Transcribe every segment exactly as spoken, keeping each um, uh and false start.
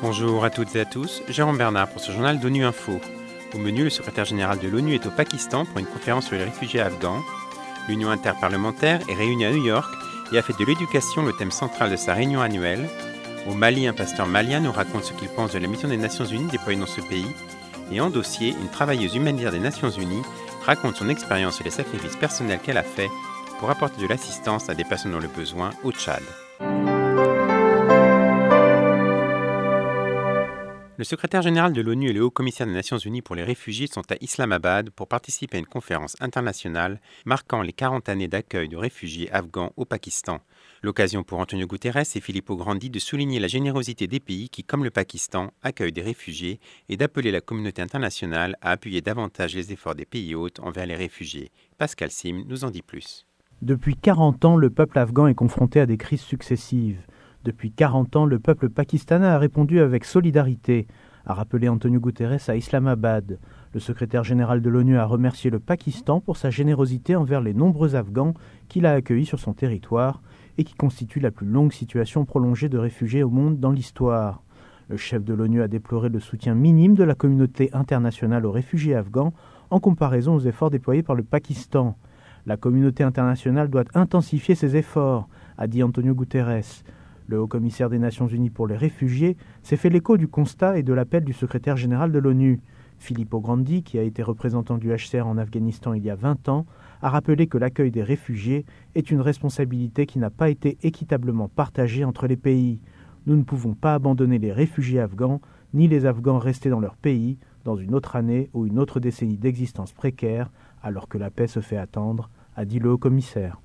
Bonjour à toutes et à tous, Jérôme Bernard pour ce journal d'ONU Info. Au menu, le secrétaire général de l'ONU est au Pakistan pour une conférence sur les réfugiés afghans. L'Union interparlementaire est réunie à New York et a fait de l'éducation le thème central de sa réunion annuelle. Au Mali, un pasteur malien nous raconte ce qu'il pense de la mission des Nations Unies déployée dans ce pays. Et en dossier, une travailleuse humanitaire des Nations Unies raconte son expérience et les sacrifices personnels qu'elle a faits pour apporter de l'assistance à des personnes dans le besoin au Tchad. Le secrétaire général de l'ONU et le haut-commissaire des Nations Unies pour les réfugiés sont à Islamabad pour participer à une conférence internationale marquant les quarante années d'accueil de réfugiés afghans au Pakistan. L'occasion pour Antonio Guterres et Filippo Grandi de souligner la générosité des pays qui, comme le Pakistan, accueillent des réfugiés et d'appeler la communauté internationale à appuyer davantage les efforts des pays hôtes envers les réfugiés. Pascal Sim nous en dit plus. Depuis quarante ans, le peuple afghan est confronté à des crises successives. Depuis quarante ans, le peuple pakistanais a répondu avec solidarité, a rappelé Antonio Guterres à Islamabad. Le secrétaire général de l'ONU a remercié le Pakistan pour sa générosité envers les nombreux Afghans qu'il a accueillis sur son territoire et qui constitue la plus longue situation prolongée de réfugiés au monde dans l'histoire. Le chef de l'ONU a déploré le soutien minime de la communauté internationale aux réfugiés afghans en comparaison aux efforts déployés par le Pakistan. La communauté internationale doit intensifier ses efforts, a dit Antonio Guterres. Le haut-commissaire des Nations Unies pour les réfugiés s'est fait l'écho du constat et de l'appel du secrétaire général de l'ONU. Filippo Grandi, qui a été représentant du H C R en Afghanistan il y a vingt ans, a rappelé que l'accueil des réfugiés est une responsabilité qui n'a pas été équitablement partagée entre les pays. Nous ne pouvons pas abandonner les réfugiés afghans, ni les Afghans restés dans leur pays, dans une autre année ou une autre décennie d'existence précaire, alors que la paix se fait attendre, a dit le haut-commissaire.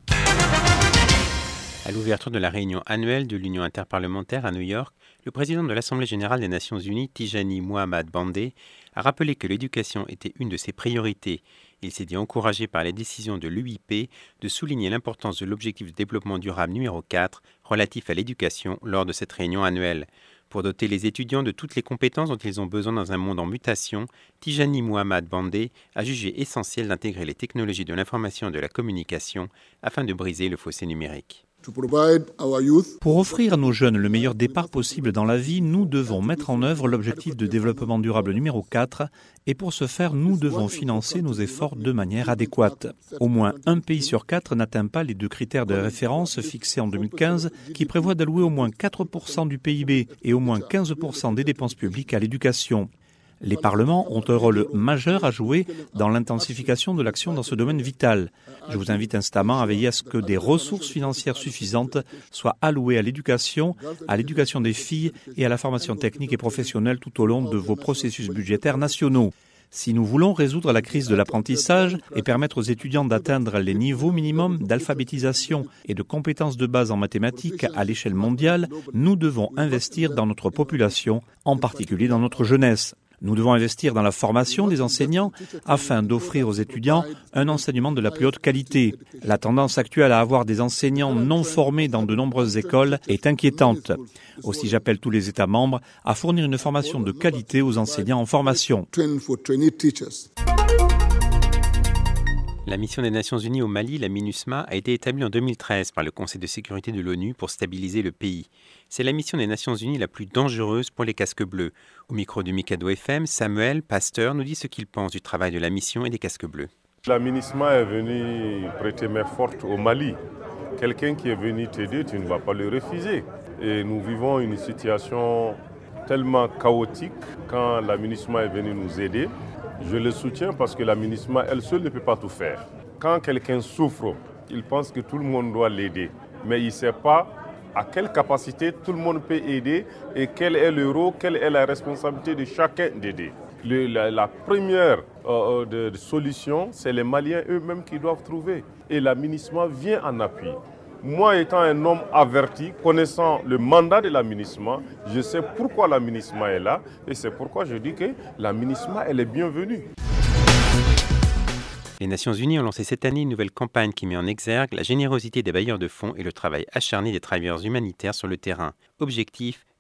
À l'ouverture de la réunion annuelle de l'Union interparlementaire à New York, le président de l'Assemblée générale des Nations unies, Tijani Muhammad Bandeh, a rappelé que l'éducation était une de ses priorités. Il s'est dit encouragé par les décisions de l'U I P de souligner l'importance de l'objectif de développement durable numéro quatre relatif à l'éducation lors de cette réunion annuelle. Pour doter les étudiants de toutes les compétences dont ils ont besoin dans un monde en mutation, Tijani Muhammad Bandeh a jugé essentiel d'intégrer les technologies de l'information et de la communication afin de briser le fossé numérique. Pour offrir à nos jeunes le meilleur départ possible dans la vie, nous devons mettre en œuvre l'objectif de développement durable numéro quatre et pour ce faire, nous devons financer nos efforts de manière adéquate. Au moins un pays sur quatre n'atteint pas les deux critères de référence fixés en deux mille quinze qui prévoient d'allouer au moins quatre pour cent du P I B et au moins quinze pour cent des dépenses publiques à l'éducation. Les parlements ont un rôle majeur à jouer dans l'intensification de l'action dans ce domaine vital. Je vous invite instamment à veiller à ce que des ressources financières suffisantes soient allouées à l'éducation, à l'éducation des filles et à la formation technique et professionnelle tout au long de vos processus budgétaires nationaux. Si nous voulons résoudre la crise de l'apprentissage et permettre aux étudiants d'atteindre les niveaux minimums d'alphabétisation et de compétences de base en mathématiques à l'échelle mondiale, nous devons investir dans notre population, en particulier dans notre jeunesse. Nous devons investir dans la formation des enseignants afin d'offrir aux étudiants un enseignement de la plus haute qualité. La tendance actuelle à avoir des enseignants non formés dans de nombreuses écoles est inquiétante. Aussi, j'appelle tous les États membres à fournir une formation de qualité aux enseignants en formation. La mission des Nations Unies au Mali, la MINUSMA, a été établie en deux mille treize par le Conseil de sécurité de l'ONU pour stabiliser le pays. C'est la mission des Nations Unies la plus dangereuse pour les casques bleus. Au micro du Mikado F M, Samuel, pasteur, nous dit ce qu'il pense du travail de la mission et des casques bleus. La MINUSMA est venue prêter main forte au Mali. Quelqu'un qui est venu t'aider, tu ne vas pas le refuser. Et nous vivons une situation tellement chaotique quand la MINUSMA est venue nous aider. Je le soutiens parce que la MINUSMA, elle seule, ne peut pas tout faire. Quand quelqu'un souffre, il pense que tout le monde doit l'aider. Mais il ne sait pas à quelle capacité tout le monde peut aider et quel est le rôle, quelle est la responsabilité de chacun d'aider. Le, la, la première euh, de, de solution, c'est les Maliens eux-mêmes qui doivent trouver. Et la MINUSMA vient en appui. Moi, étant un homme averti, connaissant le mandat de la MINUSMA, je sais pourquoi la MINUSMA est là et c'est pourquoi je dis que la MINUSMA, elle est bienvenue. Les Nations Unies ont lancé cette année une nouvelle campagne qui met en exergue la générosité des bailleurs de fonds et le travail acharné des travailleurs humanitaires sur le terrain. Objectif,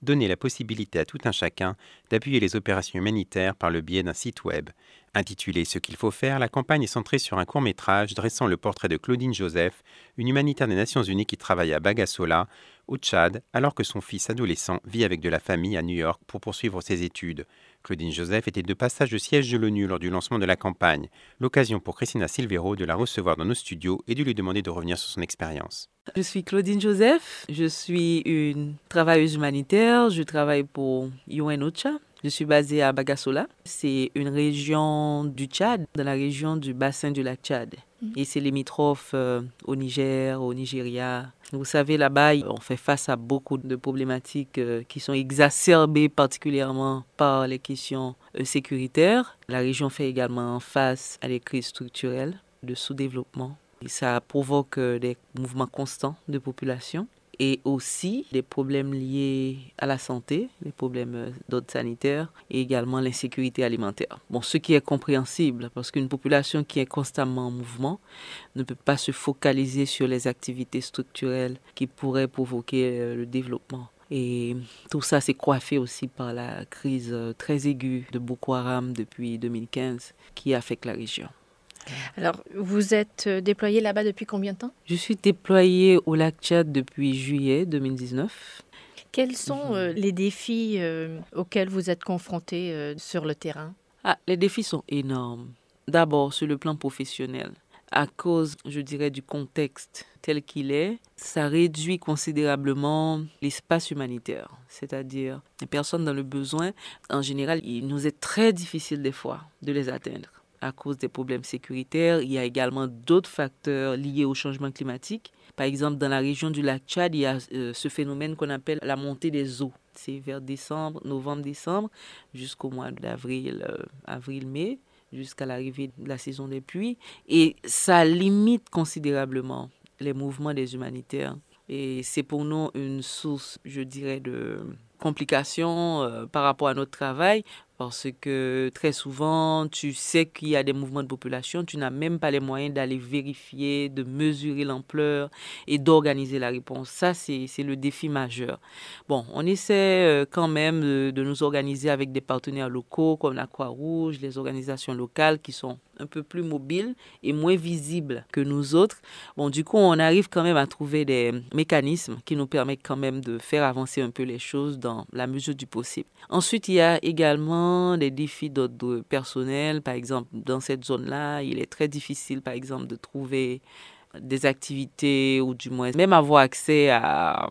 donner la possibilité à tout un chacun d'appuyer les opérations humanitaires par le biais d'un site web. Intitulée « Ce qu'il faut faire », la campagne est centrée sur un court-métrage dressant le portrait de Claudine Joseph, une humanitaire des Nations Unies qui travaille à Bagassola, au Tchad, alors que son fils adolescent vit avec de la famille à New York pour poursuivre ses études. Claudine Joseph était de passage au siège de l'ONU lors du lancement de la campagne, l'occasion pour Christina Silvero de la recevoir dans nos studios et de lui demander de revenir sur son expérience. Je suis Claudine Joseph, je suis une travailleuse humanitaire, je travaille pour U N OCHA. Je suis basée à Bagassola. C'est une région du Tchad, dans la région du bassin du lac Tchad. Mmh. Et c'est limitrophe euh, au Niger, au Nigeria. Vous savez, là-bas, on fait face à beaucoup de problématiques euh, qui sont exacerbées particulièrement par les questions euh, sécuritaires. La région fait également face à des crises structurelles de sous-développement. Et ça provoque euh, des mouvements constants de population. Et aussi des problèmes liés à la santé, les problèmes d'ordre sanitaire et également l'insécurité alimentaire. Bon, ce qui est compréhensible parce qu'une population qui est constamment en mouvement ne peut pas se focaliser sur les activités structurelles qui pourraient provoquer le développement. Et tout ça s'est coiffé aussi par la crise très aiguë de Boko Haram depuis deux mille quinze qui affecte la région. Alors, vous êtes déployé là-bas depuis combien de temps ? Je suis déployée au lac Tchad depuis juillet deux mille dix-neuf. Quels sont euh, les défis euh, auxquels vous êtes confrontés euh, sur le terrain ? Ah, les défis sont énormes. D'abord, sur le plan professionnel. À cause, je dirais, du contexte tel qu'il est, ça réduit considérablement l'espace humanitaire. C'est-à-dire, les personnes dans le besoin, en général, il nous est très difficile des fois de les atteindre. À cause des problèmes sécuritaires, il y a également d'autres facteurs liés au changement climatique. Par exemple, dans la région du lac Tchad, il y a euh, ce phénomène qu'on appelle la montée des eaux. C'est vers décembre, novembre-décembre, jusqu'au mois d'avril, euh, avril-mai, jusqu'à l'arrivée de la saison des pluies. Et ça limite considérablement les mouvements des humanitaires. Et c'est pour nous une source, je dirais, de complications euh, par rapport à notre travail. Parce que très souvent, tu sais qu'il y a des mouvements de population, tu n'as même pas les moyens d'aller vérifier, de mesurer l'ampleur et d'organiser la réponse. Ça, c'est, c'est le défi majeur. Bon, on essaie quand même de, de nous organiser avec des partenaires locaux comme la Croix-Rouge, les organisations locales qui sont un peu plus mobiles et moins visibles que nous autres. Bon, du coup, on arrive quand même à trouver des mécanismes qui nous permettent quand même de faire avancer un peu les choses dans la mesure du possible. Ensuite, il y a également des défis d'ordre personnel. Par exemple, dans cette zone-là, il est très difficile, par exemple, de trouver des activités ou du moins même avoir accès à,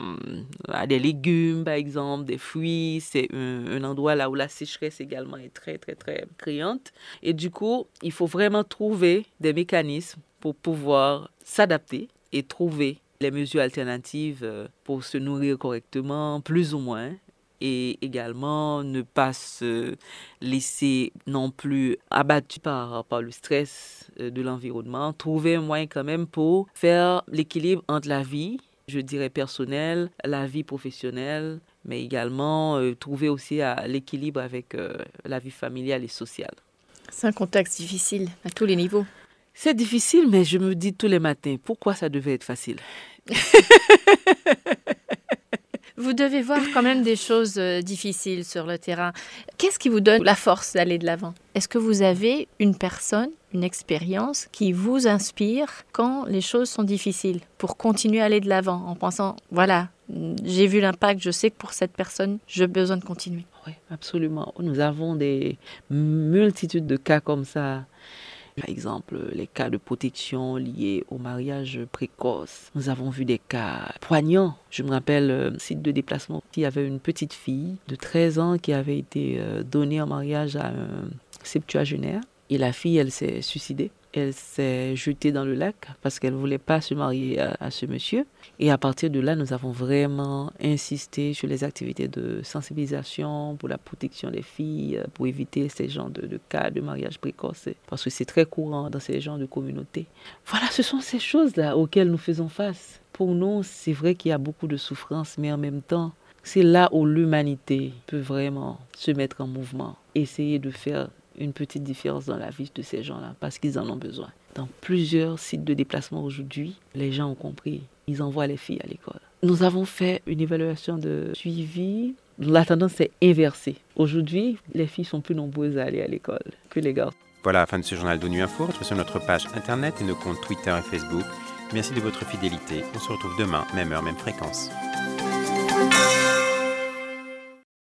à des légumes, par exemple, des fruits. C'est un, un endroit là où la sécheresse également est très, très, très criante. Et du coup, il faut vraiment trouver des mécanismes pour pouvoir s'adapter et trouver les mesures alternatives pour se nourrir correctement, plus ou moins. Et également ne pas se laisser non plus abattu par, par le stress de l'environnement. Trouver un moyen quand même pour faire l'équilibre entre la vie, je dirais personnelle, la vie professionnelle, mais également euh, trouver aussi à l'équilibre avec euh, la vie familiale et sociale. C'est un contexte difficile à tous les niveaux. C'est difficile, mais je me dis tous les matins, pourquoi ça devait être facile ? Vous devez voir quand même des choses euh, difficiles sur le terrain. Qu'est-ce qui vous donne la force d'aller de l'avant ? Est-ce que vous avez une personne, une expérience qui vous inspire quand les choses sont difficiles pour continuer à aller de l'avant en pensant, voilà, j'ai vu l'impact, je sais que pour cette personne, j'ai besoin de continuer. Oui, absolument. Nous avons des multitudes de cas comme ça. Par exemple, les cas de protection liés au mariage précoce. Nous avons vu des cas poignants. Je me rappelle un site de déplacement. Il y avait une petite fille de treize ans qui avait été donnée en mariage à un septuagénaire. Et la fille, elle s'est suicidée. Elle s'est jetée dans le lac parce qu'elle ne voulait pas se marier à, à ce monsieur. Et à partir de là, nous avons vraiment insisté sur les activités de sensibilisation pour la protection des filles, pour éviter ces genres de, de cas de mariage précoce, parce que c'est très courant dans ces genres de communautés. Voilà, ce sont ces choses-là auxquelles nous faisons face. Pour nous, c'est vrai qu'il y a beaucoup de souffrance, mais en même temps, c'est là où l'humanité peut vraiment se mettre en mouvement, essayer de faire une petite différence dans la vie de ces gens-là, parce qu'ils en ont besoin. Dans plusieurs sites de déplacement aujourd'hui, les gens ont compris, ils envoient les filles à l'école. Nous avons fait une évaluation de suivi la tendance est inversée. Aujourd'hui, les filles sont plus nombreuses à aller à l'école que les garçons. Voilà la fin de ce journal d'ONU Info. Retrouvez sur notre page internet et nos comptes Twitter et Facebook. Merci de votre fidélité. On se retrouve demain, même heure, même fréquence.